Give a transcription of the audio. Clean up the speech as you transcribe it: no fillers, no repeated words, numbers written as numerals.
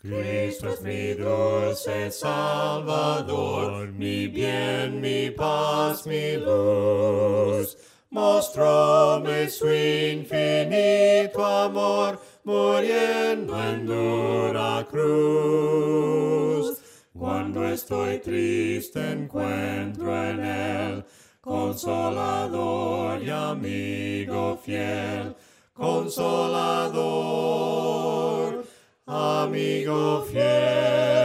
Cristo es mi dulce Salvador, mi bien, mi paz, mi luz. Mostróme su infinito amor, muriendo en dura cruz. Cuando estoy triste encuentro en él, consolador y amigo fiel, consolador, amigo fiel.